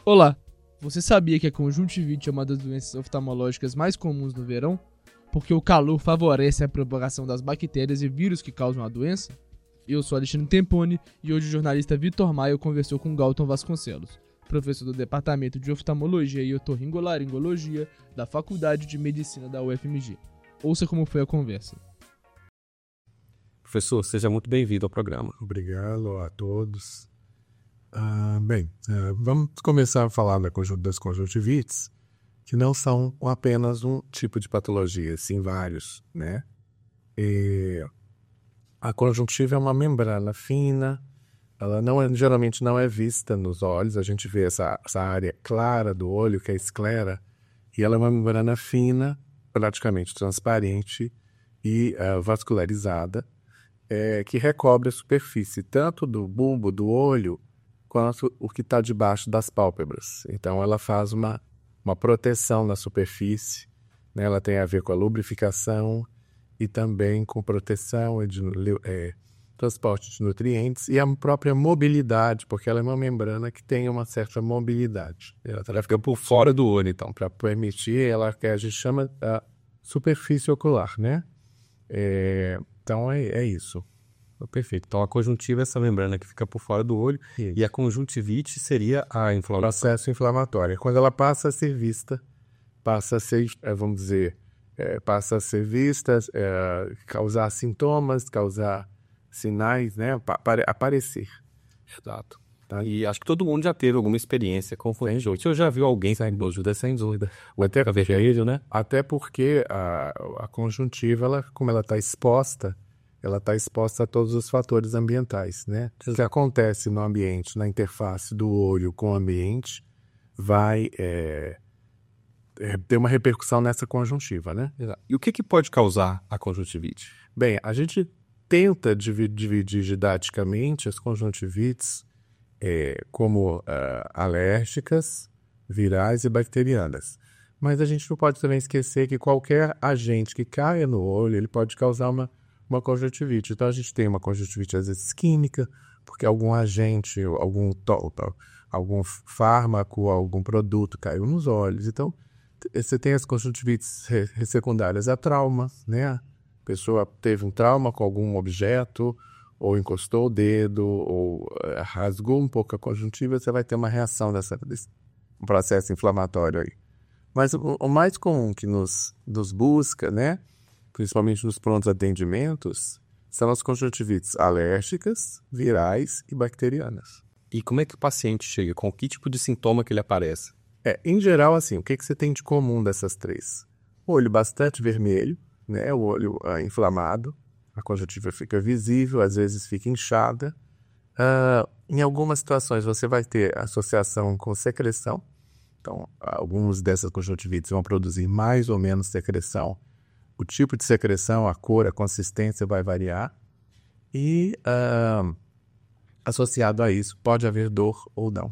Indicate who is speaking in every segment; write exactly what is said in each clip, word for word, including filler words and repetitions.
Speaker 1: Olá, você sabia que a conjuntivite é uma das doenças oftalmológicas mais comuns no verão? Porque o calor favorece a propagação das bactérias e vírus que causam a doença? Eu sou Alexandre Temponi e hoje o jornalista Vitor Maio conversou com Galton Vasconcelos, professor do Departamento de Oftalmologia e Otorrinolaringologia da Faculdade de Medicina da U F M G. Ouça como foi a conversa.
Speaker 2: Professor, seja muito bem-vindo ao programa.
Speaker 3: Obrigado a todos. Uh, bem, uh, vamos começar a falar da conjun- das conjuntivites, que não são apenas um tipo de patologia, sim vários, né? E a conjuntiva é uma membrana fina, ela não é, geralmente não é vista nos olhos, a gente vê essa, essa área clara do olho, que é a esclera, e ela é uma membrana fina, praticamente transparente e uh, vascularizada, é, que recobre a superfície tanto do bulbo do olho quanto o que está debaixo das pálpebras. Então, ela faz uma, uma proteção na superfície, né? Ela tem a ver com a lubrificação e também com proteção e de, é, transporte de nutrientes e a própria mobilidade, porque ela é uma membrana que tem uma certa mobilidade.
Speaker 2: Ela fica por fora do olho, então.
Speaker 3: Para permitir, ela que a gente chama a superfície ocular, né? É, então, é, é isso.
Speaker 2: Perfeito. Então, a conjuntiva é essa membrana que fica por fora do olho. Isso. E a conjuntivite seria a inflamação.
Speaker 3: Processo inflamatório. Quando ela passa a ser vista, passa a ser, vamos dizer, é, passa a ser vista, é, causar sintomas, causar sinais, né, apare- aparecer.
Speaker 2: Exato. Tá? E acho que todo mundo já teve alguma experiência com conjuntivite. Eu já viu alguém sem dúvida, sem dúvida.
Speaker 3: O até
Speaker 2: vermelho, né?
Speaker 3: Até porque a, a conjuntiva, ela, como ela está exposta, ela está exposta a todos os fatores ambientais, né? O que acontece no ambiente, na interface do olho com o ambiente, vai é, é, ter uma repercussão nessa conjuntiva, né?
Speaker 2: Exato. E o que, que pode causar a conjuntivite?
Speaker 3: Bem, a gente tenta dividir, dividir didaticamente as conjuntivites é, como uh, alérgicas, virais e bacterianas. Mas a gente não pode também esquecer que qualquer agente que caia no olho, ele pode causar uma uma conjuntivite. Então, a gente tem uma conjuntivite, às vezes, química, porque algum agente, algum, algum fármaco, algum produto caiu nos olhos. Então, você tem as conjuntivites secundárias a trauma, né? A pessoa teve um trauma com algum objeto, ou encostou o dedo, ou rasgou um pouco a conjuntiva, você vai ter uma reação dessa, desse processo inflamatório aí. Mas o, o mais comum que nos, nos busca, né? Principalmente nos prontos atendimentos, são as conjuntivites alérgicas, virais e bacterianas.
Speaker 2: E como é que o paciente chega? Com que tipo de sintoma que ele aparece?
Speaker 3: É, em geral, assim, o que, que você tem de comum dessas três? O olho bastante vermelho, né? O olho ah, inflamado, a conjuntiva fica visível, às vezes fica inchada. Ah, em algumas situações você vai ter associação com secreção. Então, algumas dessas conjuntivites vão produzir mais ou menos secreção. O tipo de secreção, a cor, a consistência vai variar. E, uh, associado a isso, pode haver dor ou não.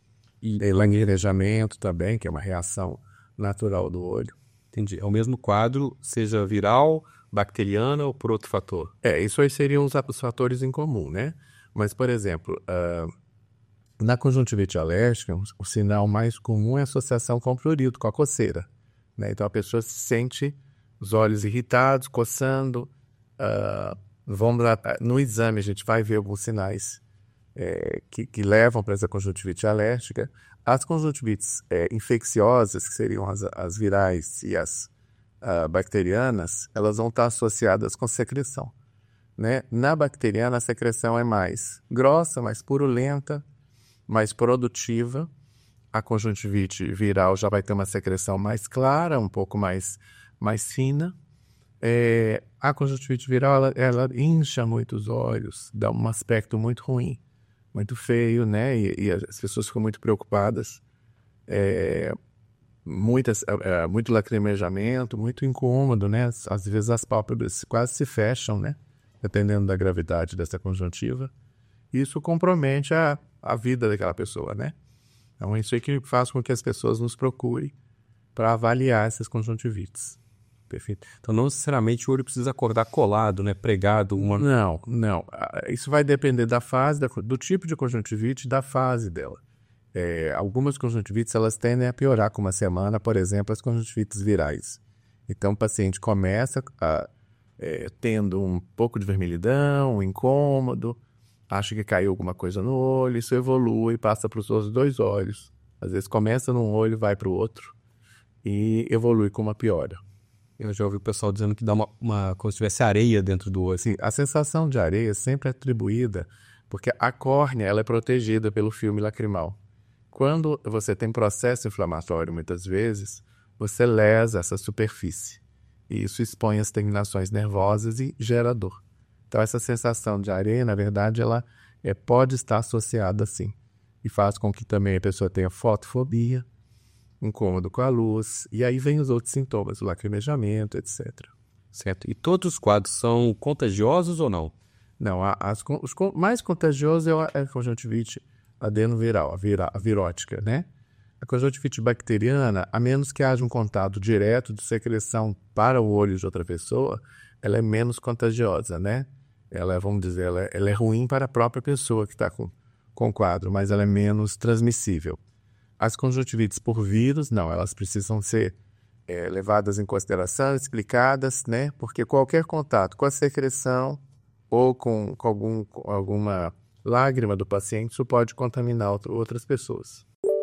Speaker 3: E languejamento também, que é uma reação natural do olho.
Speaker 2: Entendi. É o mesmo quadro, seja viral, bacteriana ou por outro fator?
Speaker 3: É, isso aí seriam os, os fatores em comum, né? Mas, por exemplo, uh, na conjuntivite alérgica, o, o sinal mais comum é a associação com o prurido, com a coceira, né? Então, a pessoa se sente os olhos irritados, coçando. Uh, vamos lá, no exame a gente vai ver alguns sinais é, que, que levam para essa conjuntivite alérgica. As conjuntivites é, infecciosas, que seriam as, as virais e as uh, bacterianas, elas vão estar associadas com secreção, né? Na bacteriana, a secreção é mais grossa, mais purulenta, mais produtiva. A conjuntivite viral já vai ter uma secreção mais clara, um pouco mais mais fina. É, a conjuntivite viral, ela, ela incha muito os olhos, dá um aspecto muito ruim, muito feio, né? E, e as pessoas ficam muito preocupadas. É, muitas, é, muito lacrimejamento, muito incômodo, né? Às vezes as pálpebras quase se fecham, né? Dependendo da gravidade dessa conjuntiva. Isso compromete a, a vida daquela pessoa, né? Então, isso é que faz com que as pessoas nos procurem para avaliar essas conjuntivites.
Speaker 2: Perfeito. Então, não necessariamente o olho precisa acordar colado, né? Pregado. Uma...
Speaker 3: Não, não. Isso vai depender da fase, do tipo de conjuntivite e da fase dela. É, algumas conjuntivites elas tendem a piorar com uma semana, por exemplo, as conjuntivites virais. Então, o paciente começa a, é, tendo um pouco de vermelhidão, um incômodo, acha que caiu alguma coisa no olho, isso evolui e passa para os outros dois olhos. Às vezes começa num olho e vai para o outro e evolui com uma piora.
Speaker 2: Eu já ouvi o pessoal dizendo que dá uma, uma como se tivesse areia dentro do olho.
Speaker 3: Assim, a sensação de areia sempre é atribuída porque a córnea ela é protegida pelo filme lacrimal. Quando você tem processo inflamatório, muitas vezes, você lesa essa superfície. E isso expõe as terminações nervosas e gera dor. Então, essa sensação de areia, na verdade, ela é, pode estar associada sim. E faz com que também a pessoa tenha fotofobia, incômodo com a luz, e aí vem os outros sintomas, o lacrimejamento, etcétera.
Speaker 2: Certo. E todos os quadros são contagiosos ou não?
Speaker 3: Não, a, as, os mais contagiosos é a conjuntivite adenoviral, a, vira, a virótica, né? A conjuntivite bacteriana, a menos que haja um contato direto de secreção para o olho de outra pessoa, ela é menos contagiosa, né? Ela é, vamos dizer, ela é, ela é ruim para a própria pessoa que está com, com o quadro, mas ela é menos transmissível. As conjuntivites por vírus, não, elas precisam ser é, levadas em consideração, explicadas, né? Porque qualquer contato com a secreção ou com, com, algum, com alguma lágrima do paciente, isso pode contaminar outras pessoas.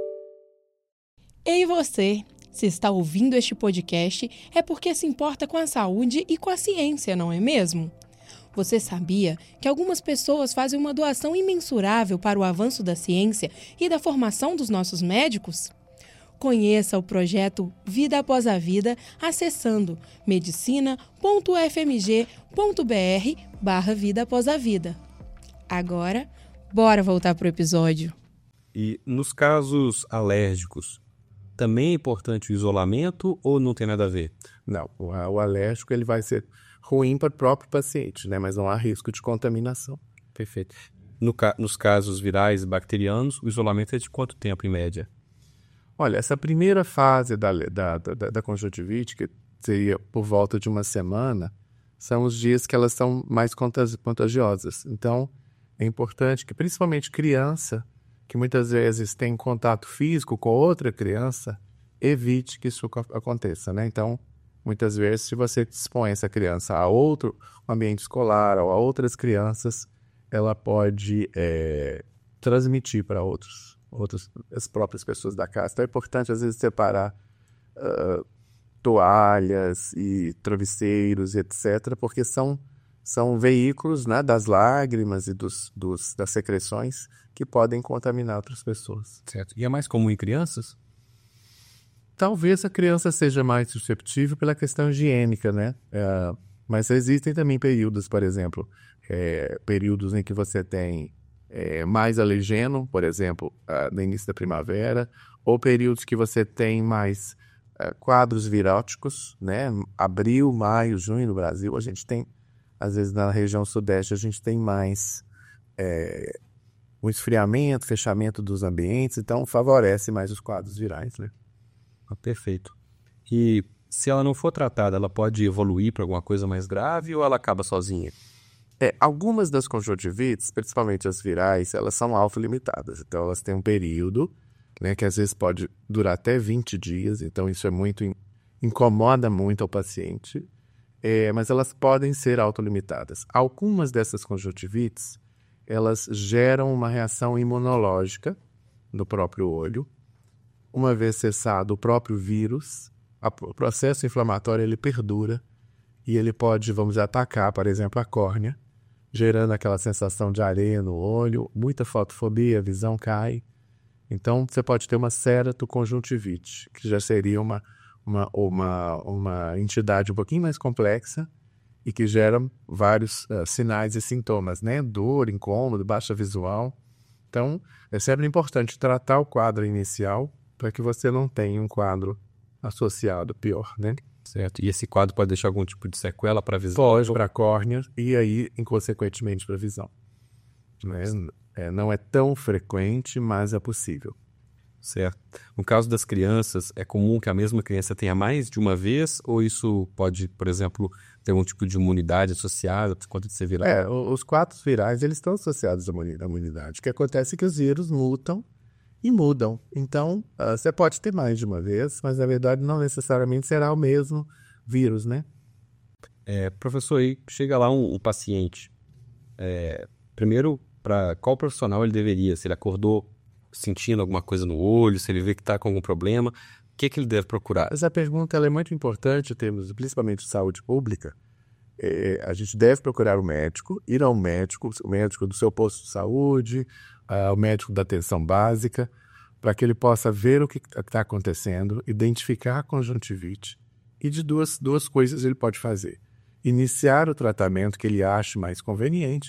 Speaker 4: Ei você, se está ouvindo este podcast é porque se importa com a saúde e com a ciência, não é mesmo? Você sabia que algumas pessoas fazem uma doação imensurável para o avanço da ciência e da formação dos nossos médicos? Conheça o projeto Vida Após a Vida acessando medicina ponto f m g ponto b r barra Vida Após a Vida. Agora, bora voltar para o episódio.
Speaker 2: E nos casos alérgicos, também é importante o isolamento ou não tem nada a ver?
Speaker 3: Não, o, o alérgico ele vai ser ruim para o próprio paciente, né? Mas não há risco de contaminação.
Speaker 2: Perfeito. No, nos casos virais e bacterianos, o isolamento é de quanto tempo, em média?
Speaker 3: Olha, essa primeira fase da, da, da, da conjuntivite, que seria por volta de uma semana, são os dias que elas são mais contagiosas. Então, é importante que, principalmente criança, que muitas vezes tem contato físico com outra criança, evite que isso aconteça, né? Então, muitas vezes, se você expõe essa criança a outro ambiente escolar ou a outras crianças, ela pode é, transmitir para outros, outros, as próprias pessoas da casa. Então, é importante, às vezes, separar uh, toalhas e travesseiros, etcétera, porque são, são veículos, né, das lágrimas e dos, dos, das secreções que podem contaminar outras pessoas.
Speaker 2: Certo. E é mais comum em crianças?
Speaker 3: Talvez a criança seja mais susceptível pela questão higiênica, né? É, mas existem também períodos, por exemplo, é, períodos em que você tem é, mais alergeno, por exemplo, uh, no início da primavera, ou períodos que você tem mais uh, quadros viróticos, né? Abril, maio, junho no Brasil, a gente tem, às vezes na região sudeste, a gente tem mais é, o esfriamento, fechamento dos ambientes, então favorece mais os quadros virais, né?
Speaker 2: Ah, perfeito. E se ela não for tratada, ela pode evoluir para alguma coisa mais grave ou ela acaba sozinha?
Speaker 3: É, algumas das conjuntivites, principalmente as virais, elas são autolimitadas. Então, elas têm um período, né, que às vezes pode durar até vinte dias. Então, isso é muito incomoda muito ao paciente. É, mas elas podem ser autolimitadas. Algumas dessas conjuntivites, elas geram uma reação imunológica no próprio olho. Uma vez cessado o próprio vírus, a, o processo inflamatório ele perdura e ele pode, vamos dizer, atacar, por exemplo, a córnea, gerando aquela sensação de areia no olho, muita fotofobia, a visão cai. Então, você pode ter uma ceratoconjuntivite, que já seria uma, uma, uma, uma entidade um pouquinho mais complexa e que gera vários uh, sinais e sintomas, né? Dor, incômodo, baixa visual. Então, é sempre importante tratar o quadro inicial para que você não tenha um quadro associado pior, né?
Speaker 2: Certo. E esse quadro pode deixar algum tipo de sequela para a visão?
Speaker 3: Pode, para a córnea e aí, inconsequentemente, para a visão. Né? É, não é tão frequente, mas é possível.
Speaker 2: Certo. No caso das crianças, é comum que a mesma criança tenha mais de uma vez? Ou isso pode, por exemplo, ter algum tipo de imunidade associada quando você virar?
Speaker 3: É, os quadros virais eles estão associados à imunidade. O que acontece é que os vírus mutam e mudam. Então, uh, você pode ter mais de uma vez, mas na verdade não necessariamente será o mesmo vírus, né?
Speaker 2: É, professor, aí chega lá um, um paciente. É, primeiro, para qual profissional ele deveria? Se ele acordou sentindo alguma coisa no olho, se ele vê que está com algum problema, o que, que ele deve procurar?
Speaker 3: Essa pergunta ela é muito importante em termos, principalmente de saúde pública. É, a gente deve procurar o médico, ir ao médico, o médico do seu posto de saúde, uh, o médico da atenção básica, para que ele possa ver o que está acontecendo, identificar a conjuntivite. E de duas, duas coisas ele pode fazer. Iniciar o tratamento que ele ache mais conveniente,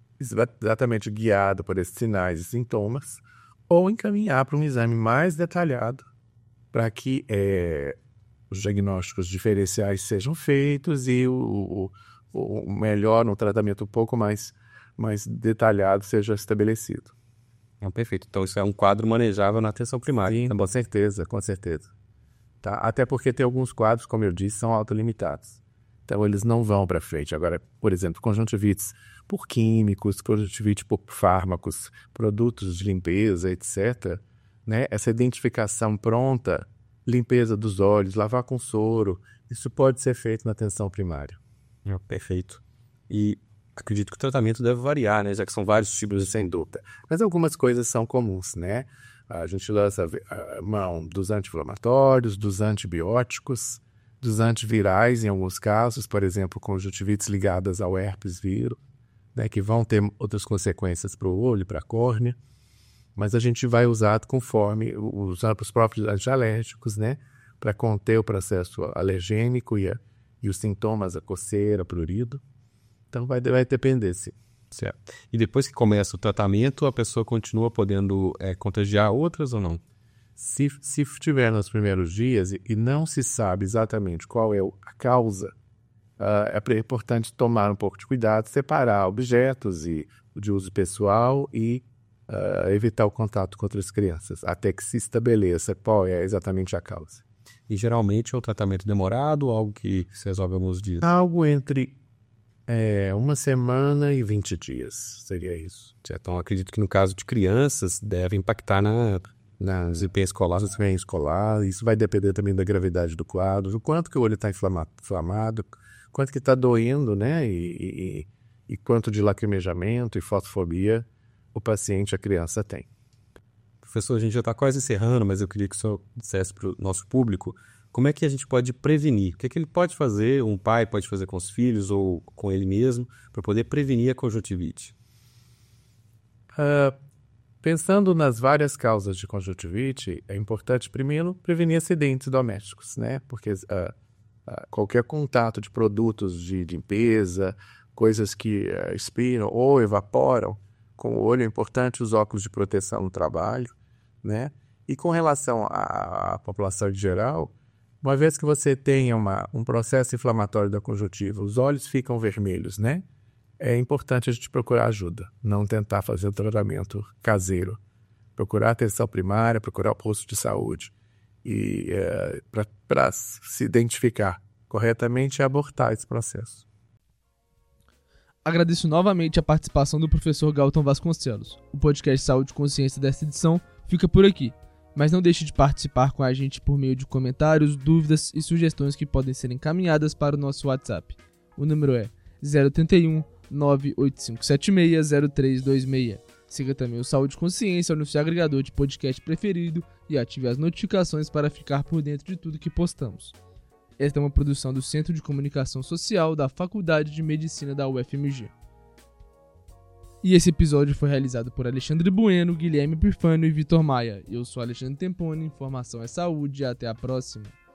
Speaker 3: exatamente guiado por esses sinais e sintomas, ou encaminhar para um exame mais detalhado para que é, os diagnósticos diferenciais sejam feitos e o, o, o melhor, um tratamento um pouco mais, mais detalhado seja estabelecido.
Speaker 2: Ah, perfeito. Então isso é um quadro manejável na atenção primária.
Speaker 3: Sim,
Speaker 2: tá?
Speaker 3: com certeza, com certeza. Tá? Até porque tem alguns quadros, como eu disse, são autolimitados. Então eles não vão para frente. Agora, por exemplo, conjuntivites por químicos, conjuntivite por fármacos, produtos de limpeza, etcétera, né? Essa identificação pronta, limpeza dos olhos, lavar com soro, isso pode ser feito na atenção primária.
Speaker 2: Ah, perfeito. E acredito que o tratamento deve variar, né? Já que são vários tipos de...
Speaker 3: Sem dúvida. Mas algumas coisas são comuns, né? A gente lança a mão dos anti-inflamatórios, dos antibióticos, dos antivirais em alguns casos, por exemplo, conjuntivites ligadas ao herpes vírus, né, que vão ter outras consequências para o olho, para a córnea, mas a gente vai usar conforme, usando os próprios antialérgicos, né, para conter o processo alergênico e, a, e os sintomas, a coceira, prurido. Então vai, vai depender, sim.
Speaker 2: Certo. E depois que começa o tratamento, a pessoa continua podendo é, contagiar outras ou não?
Speaker 3: Se, se tiver nos primeiros dias e, e não se sabe exatamente qual é a causa, uh, é importante tomar um pouco de cuidado, separar objetos e, de uso pessoal e uh, evitar o contato com outras crianças, até que se estabeleça qual é exatamente a causa.
Speaker 2: E geralmente é um tratamento demorado, algo que se resolve em alguns dias?
Speaker 3: Algo entre é, uma semana e vinte dias, seria isso.
Speaker 2: Certo. Então acredito que no caso de crianças deve impactar na...
Speaker 3: na desempenho escolar, desempenho escolar, isso vai depender também da gravidade do quadro, o quanto que o olho está inflamado, inflamado, quanto que está doendo, né, e, e, e quanto de lacrimejamento e fotofobia o paciente, a criança tem.
Speaker 2: Professor, a gente já está quase encerrando, mas eu queria que o senhor dissesse para o nosso público como é que a gente pode prevenir, o que é que ele pode fazer, um pai pode fazer com os filhos ou com ele mesmo, para poder prevenir a conjuntivite.
Speaker 3: Uh, Pensando nas várias causas de conjuntivite, é importante, primeiro, prevenir acidentes domésticos, né? Porque uh, uh, qualquer contato de produtos de limpeza, coisas que uh, expiram ou evaporam com o olho, é importante os óculos de proteção no trabalho, né? E com relação à, à população em geral, uma vez que você tenha uma, um processo inflamatório da conjuntiva, os olhos ficam vermelhos, né? É importante a gente procurar ajuda, não tentar fazer o tratamento caseiro. Procurar atenção primária, procurar o posto de saúde. E é, para se identificar corretamente e abortar esse processo.
Speaker 1: Agradeço novamente a participação do professor Galton Vasconcelos. O podcast Saúde e Consciência desta edição fica por aqui. Mas não deixe de participar com a gente por meio de comentários, dúvidas e sugestões que podem ser encaminhadas para o nosso WhatsApp. O número é zero oito um nove oito cinco sete seis zero três dois seis. Siga também o Saúde e Consciência no seu agregador de podcast preferido e ative as notificações para ficar por dentro de tudo que postamos. Esta é uma produção do Centro de Comunicação Social da Faculdade de Medicina da U F M G. E esse episódio foi realizado por Alexandre Bueno, Guilherme Pifano e Vitor Maia. Eu sou Alexandre Temponi, informação é saúde e até a próxima.